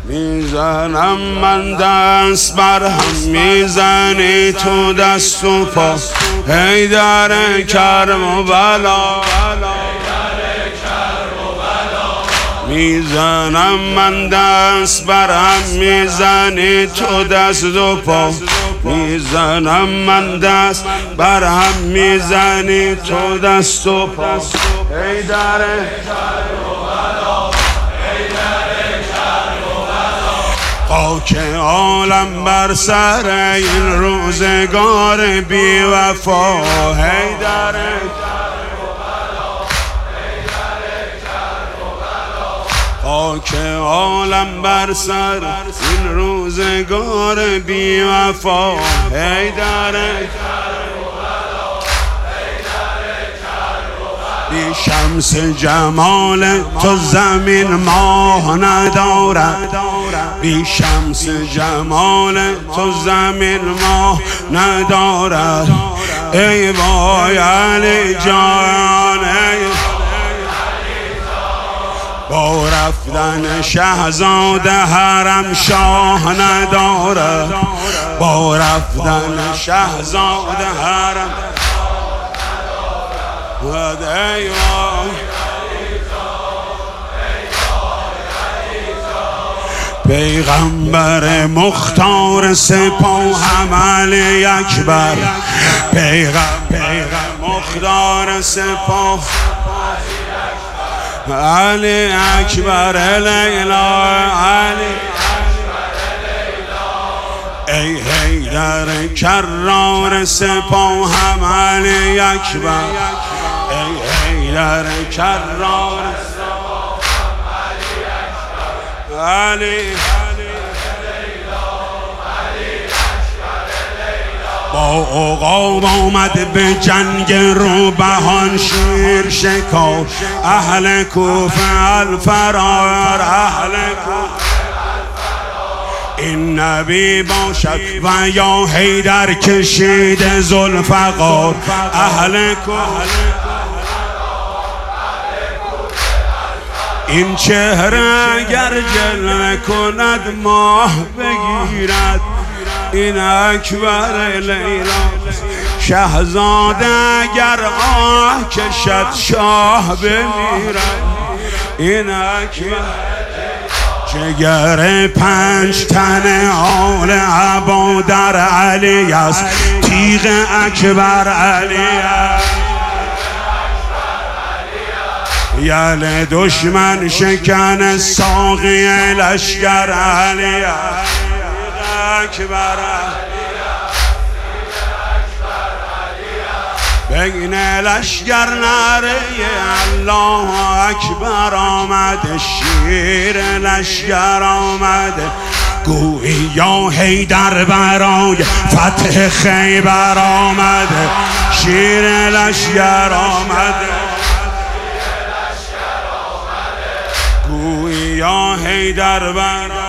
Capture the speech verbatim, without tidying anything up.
میزنم من دست بر هم، میزنی تو دست و پا، حیدر کرم و بلا. میزنم من دست بر هم، میزنی تو دست و پا، میزنم من دست بر هم، میزنی تو دست و پا، حیدر خاک عالم بر سر این روزگار بی وفا، حیدر خاک عالم بر سر این روزگار بی وفا، حیدر بی شمس جمال تو زمین ماه ندارد، بی شمس جمال تو زمین ماه ندارد. ای وای علی جان، با رفتن شهزاده حرم شاه ندارد، با رفتن شهزاده حرم ای وای. پیغمبر مختار سپاه علی اکبر، پیغمبر مختار سپاه علی اکبر لیلا، علی ای حیدر کرار سپاه علی اکبر، ای حیدر کرار علی با عقاب آمد به جنگ روبهان شیر شکار، اهل کوفه الفرار، اهل کوفه این نبی باشد و یا حیدر کشید ذوالفقار، اهل کوفه این چهره اگر جلوه کند ماه بگیرد، این اکبر لیلا شهزاده اگر آه کشد شاه بمیرد، این اکبر جگر پنج تن آل عبا در علی است، تیغ اکبر علی است. یل دشمن شکن ساقی لشکر علی است، اکبر بین لشکر نعره الله اکبر آمده، شیر لشکر آمده، گویی یا حیدر برای فتح خیبر آمده، شیر لشکر آمده، گویی یا حیدر برای